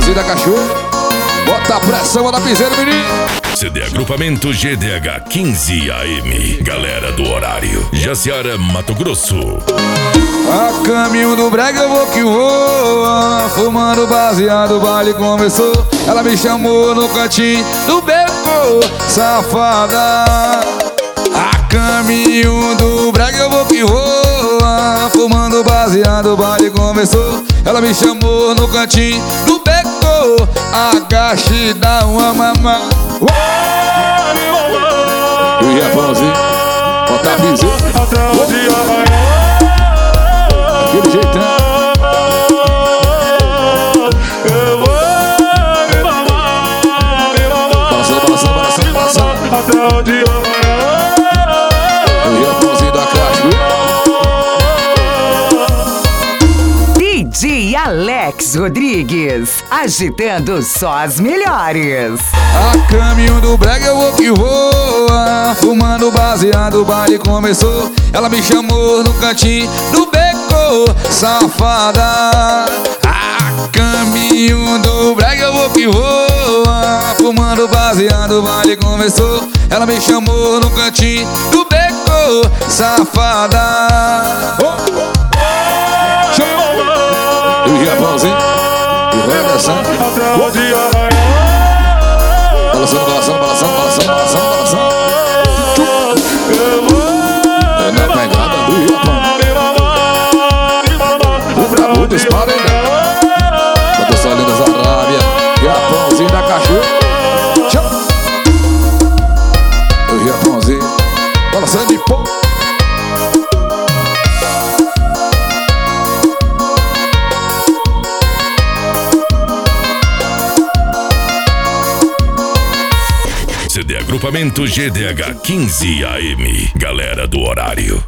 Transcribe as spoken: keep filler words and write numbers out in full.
Japãozinho da Cachoeira. Bota a pressão, bota a piseira, menino. C D Agrupamento G D H quinze A M. Galera do horário. Jaciara, Mato Grosso. A caminho do brega eu vou que voa, fumando baseado, o baile começou. Ela me chamou no cantinho do beco, safada. A caminho do brega eu vou que voa, fumando baseado, o baile começou. Ela me chamou no cantinho do beco, agacha e dá uma mamá. E a Japãozinho, bota a piseira. Até o dia amanhã. Aquele jeitão. Eu vou me mamar, me mamar. Balançando, balançando, balançando, balançando. Até o dia amanhã. O Japãozinho da Cachoeira. D J Alex Rodrigues, agitando só as melhores. A caminho do brega eu vou que voa, fumando baseado, o baile começou. Ela me chamou no cantinho do beco, safada. A caminho do brega eu vou que voa, fumando baseado, o baile começou. Ela me chamou no cantinho do beco, safada. Oh, oh. Show. E o Japãozinho, e vai dançando. Até o dia amanhã. Balançando, balançando, balançando, balançando, balançando, balançando. Eu vou É na pegada do Japão. me mamar, me mamar. O brabo dispara ainda. Bota só lindas Arábia. Japãozinho da Cachoeira. Tchau. O Japãozinho balançando de pô. C D Agrupamento G D H quinze A M. Galera do horário.